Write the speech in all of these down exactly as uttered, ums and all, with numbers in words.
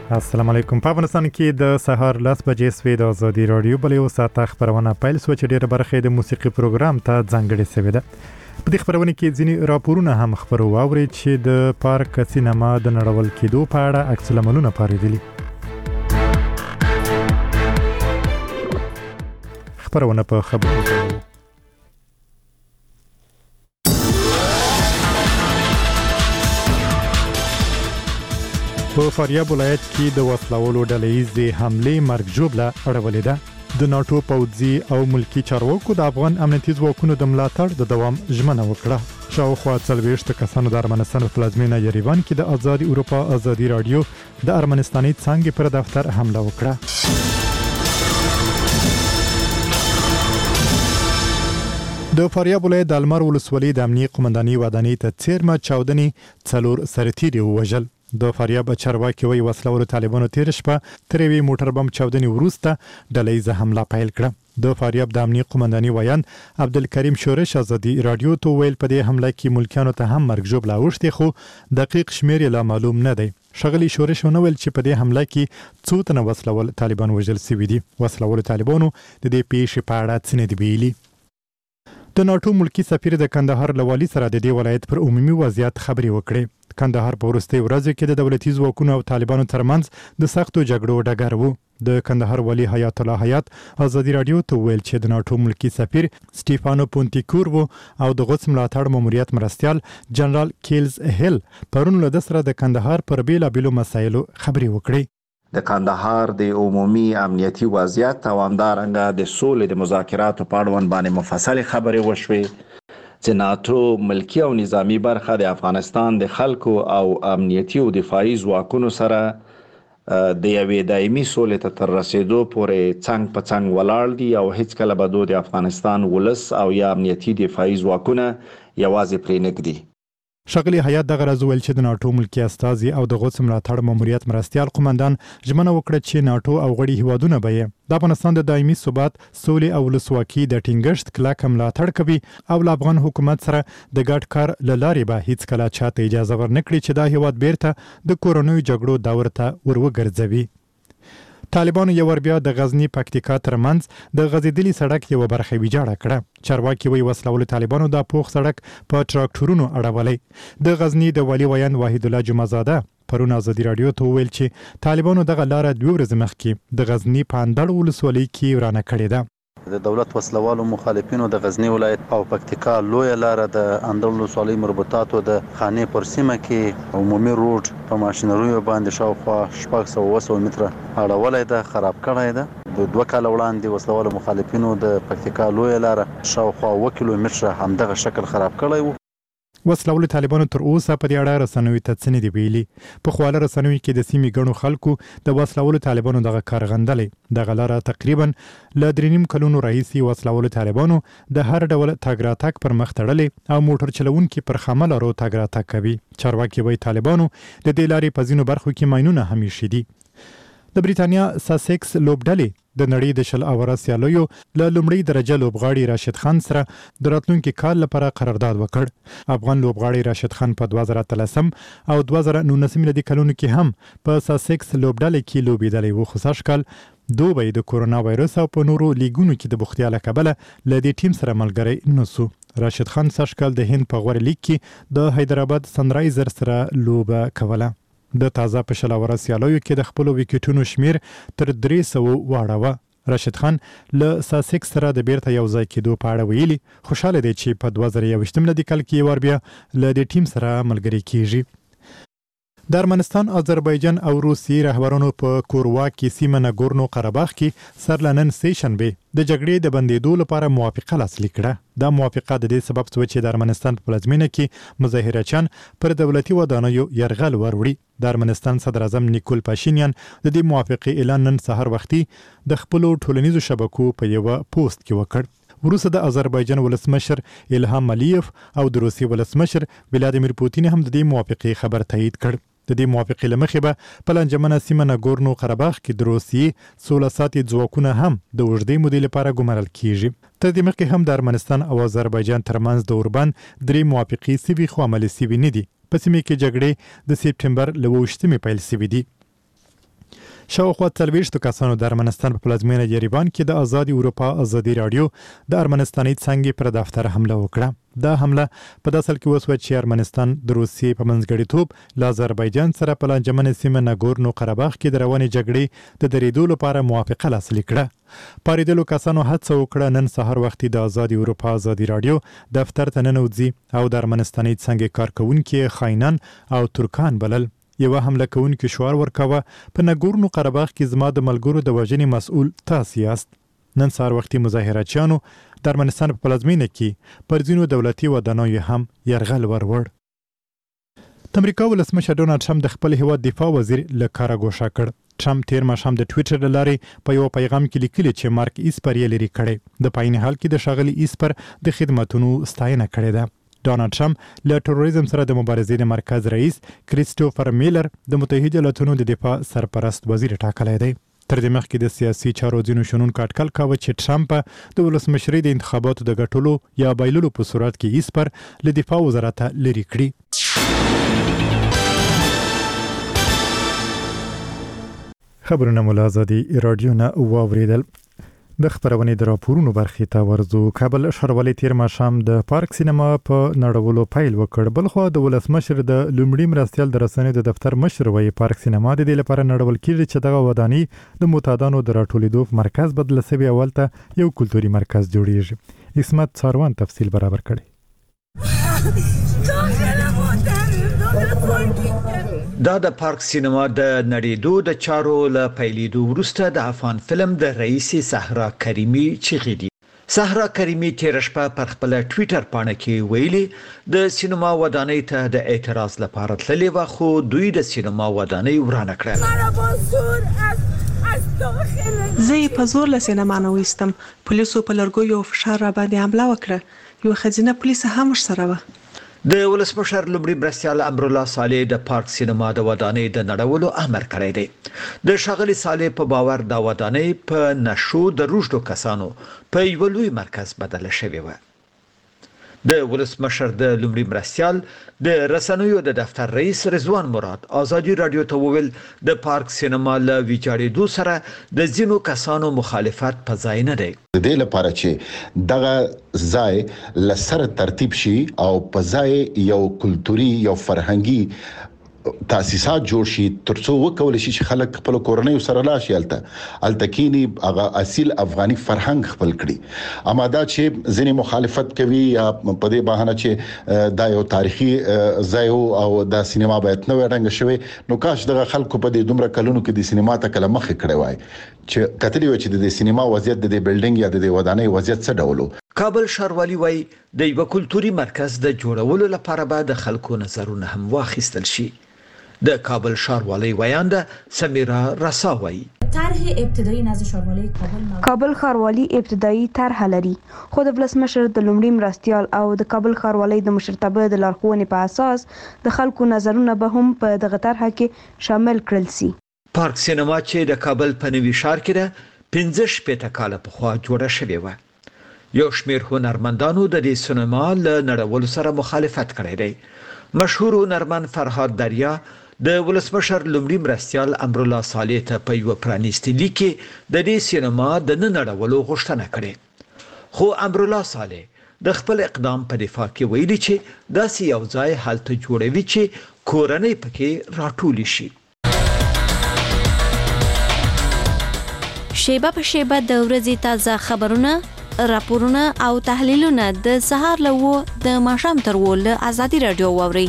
السلام علیکم. په افغانستان کې د سهار لس بجې سوي د ازادي رادیو بلې وساته خبرونه پیل سو چې ډېر برخه د موسیقي پروګرام ته ځانګړې شوې ده. په دې خبرونه کې ځینې راپورونه هم خبرو واوري چې د پارک سینما د نړول کېدو په اړه عکس العملونه پارېدلي. خبرونه په خبرو په فاریاب ولایت کې د وسلوالو ډلهیزې حملې مرګ ژوبله اړولې ده. د ناټو پوځي او ملکی چارواکو د افغان امنیتي ځواکونو د ملاتړ د دوام ژمنه وکړه. شاوخوا څلوېښت کسانو د ارمنستان په پلازمینه یریوان کې د ازادي اروپا ازادي رادیو د ارمنستاني څانګې پر دفتر حمله وکړه. د فاریاب ولایت د المار ولسوالۍ د امنیه قومندانۍ ودانۍ ته څیرمه چاودنې څلور سرتیري ووژل. د فاریاب چارواکي وایي وسلوالو طالبانو تیر شپه تر یوې موټر بم چاودنې وروسته ډلهیزه حمله پیل کړه. د فاریاب د امنیه قومندانۍ ویان عبدالکریم شورش ازادي رادیو ته ویل په دې حمله کې ملکیانو ته هم مرګ ژوبله اوښتې خو دقیق شمیر یې لا معلوم نه دی. ښاغلي شورش ونه ویل چې په دې حمله کې څو تنه وسلوال طالبان وژل شوي دي. وسلوالو طالبانو د دې پیښې په اړه څه نه دي ویلي. د ناټو ملکی سفیر د کندهار له والي سره د دې ولایت پر عمومي وضعیت خبرې وکړې. کندهار په وروستۍ ورځو کې د دولتي ځواکونو او طالبانو ترمنځ د سختو جګړو ډګر و. د کندهار والي حیات الله حیات ازادي رادیو ته ویل چې د ناټو ملکی سفیر سټیفانو پونتیکور وو او د غوڅ ملاتړ ماموریت مرستیال جنرال کیلز هیل پرون له سره د کندهار پر بیلابېلو مسایلو خبرې وکړې. د کندهار د عمومي امنیتي وضعیت او همدارنګه د سولې د مذاکراتو په اړوند باندې مفصل خبرې وشوې چې ناتو ملکی او نظامی برخه د افغانستان د خلکو او امنیتي او دفاعي ځواکونو سره د یوې دایمي سولې ته تر رسیدو پورې څنګ په څنګ ولاړ دي او هیڅ کله به د افغانستان ولس او یا امنیتي دفاعي ځواکونه یوازې پرې نږدي. ښاغلي حیات دغه راز وویل چې د ناټو ملکی استازي او د غوڅ ملاتړ ماموریت مرستیال قومندان ژمنه وکړه چې ناټو او غړي هیوادونه به یې د افغانستان د دایمي ثبات، سولې او ولسواکۍ د ټینګښت کلکه ملاتړ کوي او له افغان حکومت سره د ګډ کار له لارې به هیڅ کله چاته اجازه ورنکړي چې دا هیواد بیرته د کورونیو جګړو دور ته ور وګرځوي. طالبانو یو ور بیا د غزنی پکتیکا ترمنځ د غزیدلی سړک یو برخه ویجاړه کړه. چارواکي وایي وسلوال طالبانو د پوخ سړک په ټراکټورونو اړولې. د غزنی د والي ویان واحد الله جمعزاده پرون ازادي رادیو ته ویل چې طالبانو دغه لار دوه ورځې مخکې د غزنی په اندړ ولسوالۍ کې ورانه کړې ده. د دولت وسلوالو مخالفینو د غزنی ولایت او پکتیکا لوی لار د اندړ ولسوالۍ مربوطاتو د خانې پر سیمه کې عمومي روډ په ماشینریو باندې شاوخوا شپږ سوه اوه سوه متره اړولې ده، خراب کړی ده. د دوه کاله وړاندې وسلوالو مخالفینو د پکتیکا لوی لار شاوخوا اوه کیلومتره همدغه شکل خراب کړی و. وسلوال طالبانو تر اوسه په دې اړه رسنوي ته څه نه دي ویلي. په خواله رسنوي کې د سیمې ګڼو خلکو د وسلوال طالبانو دغه کار غندلې. دغه لاره تقریبا له درې نیم کلونو راهیسې وسلوال طالبانو د هر ډول تګ راتګ پر مخ تړلې او موټر چلونکي پر خامه لارو تګ راتګ کوي. چارواکي وایي طالبانو د دې لارې په ځینو برخو کې ماینونه هم ایښي دي. د بریتانیا ساسکس لوبډلې د نړۍ د شل اوره سیالیو له لومړۍ درجه لوبغاړي راشد خان سره د راتلونکي کال لپاره قرارداد وکړ. افغان لوبغاړي راشد خان په دوه زره اتلسم او دوه زره نولسم میلادي کلونو کې هم په ساسکس لوبډلې کې لوبېدلی و، خو سږ کال دوی د کورونا وایرس او په نورو لیګونو کې د بوختیا له کبله له دې ټیم سره ملګری نه سو. راشد خان سږ کال د هند په غوره لیګ کې د حیدرآباد سنرایزر سره لوبه کوله. د تازه په شل اوره سیالیو کې د خپلو ویکټونو شمیر تر درې سوه واړوه. راشد خان له ساسکس سره د بیرته یو ځای کېدو په اړه ویلي. خوشحاله دی چې په دوه زره یوویشتم میلادي کال کې یو وار بیا له دې ټیم سره ملګری کیږي. د ارمنستان، آذربایجان او روسیې رهبرانو په کورواکي سیمه ناګورنو قرهباغ کې سر له نن سې شنبې د جګړې د بندېدو لپاره موافقه لاسلیک کړه. دا موافقه د دې سبب شوه چې د ارمنستان په پلازمینه کې مظاهرچیان پر دولتي ودانیو یرغل وروړي. د ارمنستان صدر اعظم نیکول پاشینیان د دې موافقې اعلان نن سهار وختي د خپلو ټولنیزو شبکو په یو پوسټ کې وکړ. وروسته د آذربایجان ولسمشر الهام الیف او د روسیې ولسمشر ولادیمیر پوتین هم د دې موافقې خبر تایید کړ. د دې موافقې له مخې به په لنجمنه سیمه ناګورنو قرهباغ کې د روسیې سوله ساتي ځواکونه هم د اوږدې مودې لپاره ګمارل کیږي. تر دې مخکې هم د ارمنستان او آذربایجان ترمنځ د اوربند درې موافقې سوي خو عملي سوي نه دي. په سیمه کې جګړې د سپټمبر له اووه ویشتمې پیل سوي دي. شاوخوا څلوېښتو کسانو د ارمنستان په پلازمینه یریوان کې د آزادي اروپا آزادي رادیو د ارمنستاني څنګه پر دفتر حمله وکړه. دا حمله په داسل کې وسوه چې ارمنستان د روسیې په منځګړیتوب له آذربایجان سره په لانجمنه سیمه ناګورنو قرهباغ کې د روانې جګړې د درېدو لپاره موافقه لاسلیک کړه. پاریدلو کسانو هڅه وکړه نن سهار وختي د آزادي اروپا آزادي رادیو دفتر ته ننوځي او د ارمنستاني څنګه کارکونکي خاینان او ترکان بلل. یو حمله کوونکي شعار ورکوه په ناګورنو قرهباغ کې زما د ملګرو د وژنې مسؤل تاسو یاست. نن سهار وختي مظاهراتچیانو د ارمنستان په پلازمینه کې پر ځینو دولتي ودانیو هم یرغل ورور. د امریکا ولسمشر ډونالډ ټرمپ د خپل هیواد دفاع وزیر له کاره ګوښه کړ. ټرمپ تیر ماښام د ټویټر له لارې په یو پیغام کې لیکلي چې مارک ایسپر یې لري کړی. د پاین حال کې د ښاغلي ایسپر د خدماتونو ستاینه کړې ده. ډونالډ ټرمپ له تروریزم سره د مبارزې د مرکز رئیس کریسټوفر میلر د متحده ایالاتونو د دفاع سرپرست وزیر ټاکلی دی. تر دې مخکې د سیاسي چارو ځینو شنونکو اټکل کاوه چې ټرمپ د ولسمشرۍ د انتخاباتو د ګټلو یا بایللو په صورت کې ایسپر له دفاع وزارت لرې کړي. خبرونه مو له آزادي رادیو نه واوریدل. د خبرونې د راپورونو برخې ته ورځو. کابل ښاروالۍ تیر ماښام د پارک سینما په نړولو پیل وکړ. بلخوا د ولسمشر د لومړي مرستیال د رسنیو د دفتر مشر وایي پارک سینما د دې لپاره نړول کېږي چې دغه ودانۍ د معتادانو د راټولېدو مرکز بدله سوي اول ته یو کلتوري مرکز جوړیږي. اسمت څاروان تفصیل برابر کړي. دا د پارک سینما د نړیدو د چارو له پیلېدو وروسته د افغان فلم د رئیس صحرا کریمي چیغې دي. صحرا کریمي تیر شپه پر خپل ټویټر پاڼه کې ویلي د سینما ودانۍ ته د اعتراض لپاره تللې و خو دوی د سینما ودانۍ ورانه کړه. زه په زور له سینما نه وېستم. پولیسو په لرګو یو فشار را باندې حمله وکړه. یو خزینه پولیس هم ورسره و. د ولسمشر لومړي مرستیال امرالله صالح د پارک سینما د ودانۍ د نړولو امر کړی دی. د ښاغلي صالح په باور د ودانۍ په نشو د روږدو کسانو په یو لوی مرکز بدله شوې و. د ولسمشر د لومړي مرستیال د رسنیو د دفتر رئیس رضوان مراد آزادي رادیو ته وویل د پارک سینما له ویجاړېدو سره د ځینو کسانو مخالفت په ځای نه دی. د دې لپاره چې دغه ځای لسر ترتیب شي او په ځای یو کلتوري یو فرهنګي تاسیسات جوړ شي ترڅو وکول شي چې خلک خپل کورنۍ سره لاشي الته التکینی هغه اصیل افغاني فرهنګ خپل کړي. اما دا چې ځینې مخالفت کوي یا په دې بهانه چې دا یو تاریخي ځای او د سینما باید نو رنګ شوی نو کاش دغه خلکو په دې دومره کلونو کې د سینما ته کله مخ کړی وای چې کتلی و چې د سینما وضعیت د بلډینګ یا د ودانۍ وضعیت څه ډول. کابل ښاروالي وایي د یو کلتوري مرکز د جوړولو لپاره به د خلکو نظرونه هم واخیستل شي. د کابل ښاروالۍ ویانده سمیرا رسا وایي طرح ابتدایی نزد ښاروالۍ کابل کابل ښاروالي ابتدایی طرح لري خو د ولسمشر د لومړي مرستیال او د کابل ښاروالۍ د مشرتابه د لارښوونې په اساس د خلکو نظرونه به هم په دغه طرح کې شامل کړل سي. پارک سینما چې د کابل په نوي ښار کې ده پنځه شپېته کاله پخوا جوړه شوې وه. یو شمېر هنرمندانو د دې سینما له نړولو سره مخالفت کړی دی. مشهور هنرمند فرهاد دریا د ولسمشر لومړي مرستیال امرالله صالح ته په یو پرانیستي لیک کې د دې سینما د نه نړولو غوښتنه کړې. خو امرالله صالح د خپل اقدام په دفاع کې ویلي چې داسې یو ځای هلته جوړوي چې کورنۍ پکې راټولې شي. شیبه په شیبه د ورځې تازه خبرونه، راپورونه او تحلیلونه د سهار له و د ماښام تر و له آزادي رادیو واورئ.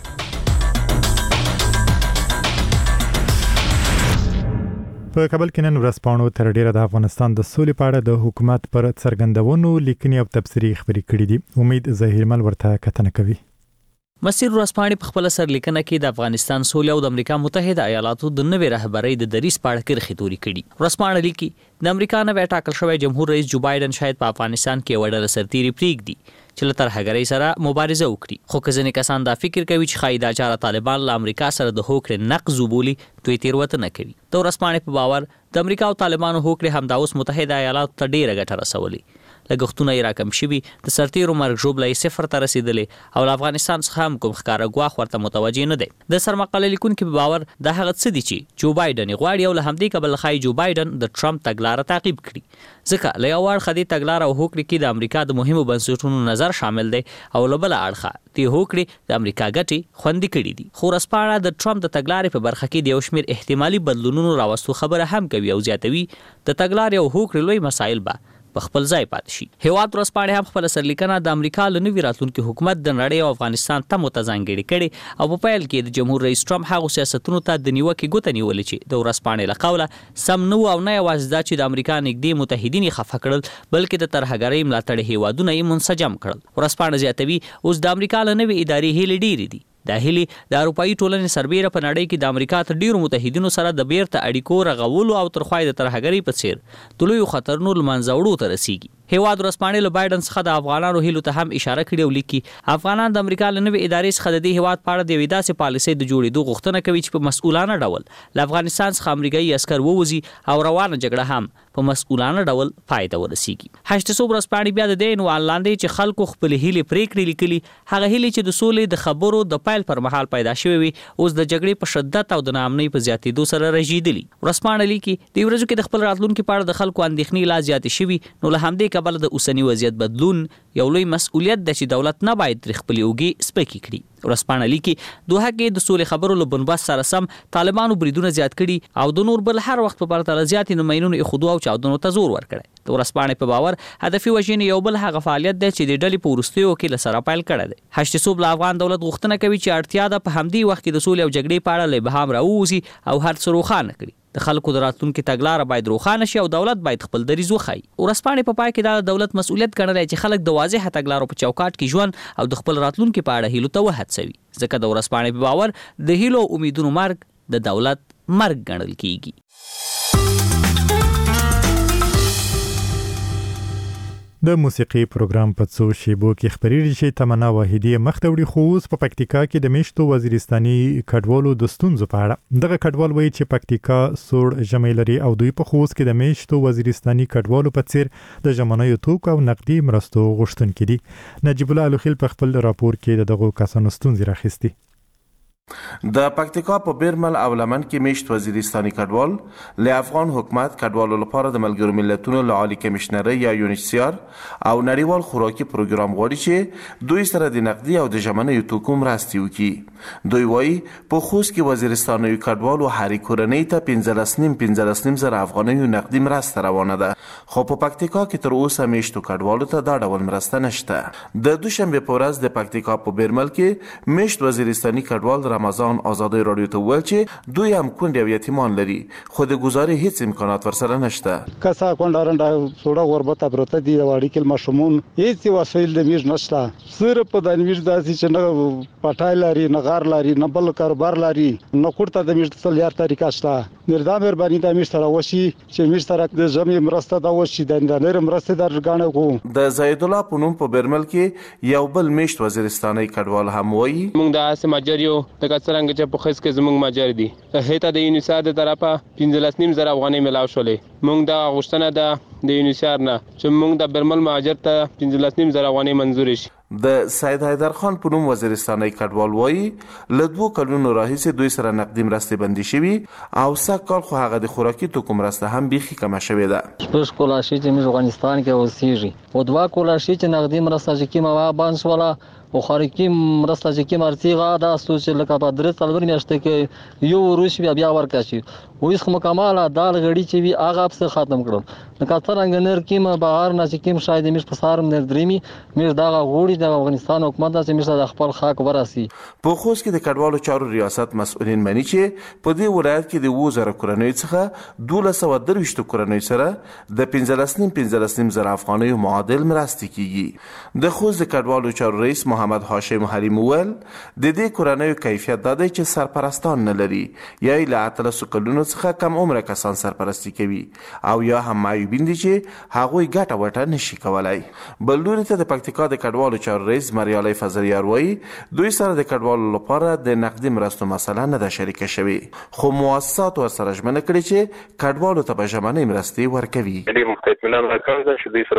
په کابل کې نن ورځپاڼو تر ډیره د افغانستان د سولې په اړه د حکومت پر څرګندونو لیکنې او تبصرې خبرې کړې دي. امید ظاهرمل ورته کتنه کوي. مسیر ورځپاڼې په خپل سرلیکنه کې د افغانستان سولې او د امریکا متحده ایالاتو د نوې رهبرۍ د دریځ په اړه کرښې تورې کړي. ورځپاڼه لیکي د امریکا نوی ټاکل شوی جمهور رئیس جو بایدن شاید په افغانستان کې یوه ډله سرتیري پرېږدي چې له ترهګرۍ سره مبارزه وکړي. خو که ځینې کسان دا فکر کوي چې ښایي دا چاره طالبان له امریکا سره د هوکړې نقض وبولي دوی تېروتنه کوي. د ورځپاڼې په باور د امریکا او طالبانو هوکړې همدا اوس متحده ایالاتو ته ډېره ګټه رسولې. لګښتونه یې راکم شوي، د سرتیرو مرګ ژوبله یې صفر ته رسېدلې او له افغانستان څخه هم کوم ښکاره ګواښ ورته متوجه نه دی. د سرمقاله لیکونکي په باور دا هغه څه دي چې جو بایډن یې غواړي او له همدې کبله ښایي جو بایډن د ټرمپ تګلاره تعقیب کړي، ځکه له یو اړخه دې تګلاره او هوکړې کې د امریکا د مهمو بنسټونو نظر شامل دی او له بله اړخه دې هوکړې د امریکا ګټې خوندي کړي دي. خو ورځپاڼه د ټرمپ د تګلارې په برخه کې د یو شمېر احتمالي بدلونونو راوستو خبره هم کوي او زیاتوي د تګلارې او هوکړې لوی مسایل به په خپل ځای پاتې شي. هیواد ورځپاڼې هم خپله سرلیکنه د امریکا له نوي راتلونکي حکومت د نړۍ او افغانستان تمو ته ځانګړې کړې او په پیل کې د جمهور رئیس ټرمپ هغو سیاستونو ته د نیوکې ګوته نیولې چې د ورځپاڼې له قوله سم نه وو او نه یوازې دا چې د امریکا نږدې متحدین یې خفه کړل بلکې د ترهګرۍ ملاتړي هیوادونه یې منسجم کړل. ورځپاڼه زیاتوي اوس د امریکا له نوې ادارې هیلې ډېرې دي. دا هیلې د اروپایي ټولنې سربیره په نړۍ کې د امریکا تر ډیرو متحدینو سره د بیرته اړیکو رغولو او تر خوای د ترهګرۍ په څیر د لویو خطرونو له منځه وړو ته رسیږي. هیواد ورځپاڼې له بایډن څخه د افغانانو هیلو ته هم اشاره کړې او لیکي افغانان د امریکا له نوې ادارې څخه د دې هیواد په اړه د یوې داسې پالیسۍ د جوړېدو غوښتنه کوي چې په مسؤلانه ډول له افغانستان څخه امریکایي عسکر ووځي او روانه جګړه هم په مسؤلانه ډول پای ته ورسیږي. هشت صوب ورځپاڼې بیا د دې عنوان لاندې چې خلکو خپلې هیلې پرېکړې لیکلي، هغه هیلې چې د سولې د خبرو د پیل پر مهال پیدا شوې وي اوس د جګړې په شدت او د ناامنۍ په زیاتېدو سره رژېدلي. ورځپاڼه لیکي د ورځو کې د خپل راتلونکي په اړه د خلکو اندېښنې لا زیاتې شوي، نو له همدې کبله د اوسني وضعیت بدلون یو لوی مسؤلیت دی چې دولت نه باید ترې خپلې اوږې سپکې کړي. ورځپاڼه لیکي دوحه کې د سولې خبرو له بنبست سره سم طالبانو بریدونه زیات کړي او د نور بل هر وخت په پرتله زیاتې نماینونو ایښودو او چاودنو ته زور ورکړی. د ورځپاڼې په باور هدفي وژنې یو بل هغه فعالیت دی چې د ډلې په وروستیو کې له سره پیل کړی دی. هشت صوب له افغان دولت غوښتنه کوي چې اړتیا ده په همدې وخت کې د سولې او جګړې په اړه له ابهام راووځي او هر څه روښانه کړي. د خلکو د راتلونکي تګلاره باید روښانه شي او دولت باید خپل دریځ وښایي. ورځپاڼې په پای کې دا د دولت مسؤلیت ګڼلی چې خلک د واضحه تګلارو په چوکاټ کې ژوند او د خپل راتلونکي په اړه هیلو ته وهڅوي، ځکه د ورځپاڼې په باور د هیلو او امیدونو مرګ د دولت مرګ ګڼل کیږي. د موسیقي پروګرام په څو شیبو کې خبرېږي چې تمنا واحدي مخته وړي، خو اوس په پکتیکا کې د میشتو وزیرستاني کډوالو د ستونزو په اړه دغه کډوال وایي چې پکتیکا سوړ ژمی لري او دوی په خوست کې د میشتو وزیرستاني کډوالو په څیر د ژمنیو توکو او نقدي مرستو غوښتونکي دي. نجیب الله الخیل په خپل راپور کې دغه کسانو ستونزې راخستي. د پکتیکا په بیرمل او لمن کې میشت وزیرستاني کډوال له افغان حکومت کډوالو لپاره د ملګرو ملتونو له عالی کمشنرۍ یا یونیسیار او نړیوال خوراکي پروګرام غواړي چې دوی سره د نقدي او د ژمنیو توکو مرستې وکړي. دوی وایي په خوست کې وزیرستاني کډوالو هرې کورنۍ ته پنځلس نیم پنځلس نیم زره افغانیو نقدي مرسته روانه ده، خو په پکتیکا کې تر اوسه میشتو کډوالو ته دا ډول مرسته نشته. د دوشنبه په ورځ د پکتیکا په بیرمل کې میشت وزیرستاني کډوال رمضان آزادی رادیو ته ویل چې دوی هم کونډې او یتیمان لري، خو د ګزارې هیڅ امکانات ورسره نشته. کسا کونډارنده سوډا غربت پروت دي واړي کې مشمون هیڅ وسایل د میژ نشته، صرف په د میژ داسې چې نه پټای لري نه غار لري نه بل کاروبار لري نه کوړه د میژ تل یار طریقه شته. مردا مهرباني د میژ سره وشي چې میژ سره د جمع مرسته دا وشي د نړۍ مرسته درګانه کو. د زید الله پونم په برمل کې یو بل میشت وزیرستاني کډوال هم وایي موږ د اسه ماجریو د کڅرنګ چې په خس کې زموږ ماجر دي هیته د یونیسار د طرفه پنځلس نیم زره افغانۍ ملاو شولې. موږ د غوښتنه ده د یونیسار نه چې موږ د برمل ماجر ته پنځلس نیم زره افغانۍ منزور شي. د سید حیدر خان په نوم وزیرستاني کډوال وایي له دوه کلونو راهیسې دوی سره نقدي مرستې بندي شوي او سږ کال خو هغه د خوراکي توکو مرسته هم بیخي کمه شوې ده. شپږ کولاشي چې موږ افغانستان کې اوسېږي او دوه کولاشي چې نقدي مرسته چې کیمه وابان شوله او خارجي مرسته چې کیمه ارتیغه دا سوچ لکه په درې څلور میاشتې کې یو روش بیا بیا ورکاشي او هیڅ مکمله دال غړي چې وی هغه څه ختم کړل. نو کاترنګ نر کیمه بهار نه چې کیم شاید میش په سارم نر درېمي میش دا غوړي د افغانستان حکومت چې میش د خپل خاک وراسي. په خوست کې د کډوالو چارو ریاست مسؤلین مني چې په دې ولایت کې د وزره کورنۍ څخه دولس سوه درویشت کورنۍ سره د پنځلس نیم پنځلس نیم زره افغانۍ معادل مرستې کیږي. د خوست د کډوالو چارو رئیس محمد هاشم حلیم ول د دې کورنۍ کیفیت دا دی چې سرپرستان نه لري یا له اتلس کلونو څخه کم عمره کسان سرپرستی کوي او یا هم معیوبین دي چې هغوی ګټه وټه نشي کولای. بل لوري ته د پکتیکا د کډوالو چارو رئیس مریالۍ فضلیار وایي دوی سره د کډوالو لپاره د نقدي مرستو مسله نه ده شریکه شوې، خو مؤسسات ورسره ژمنه کړې چې کډوالو ته به ژمنۍ مرستې ورکوي.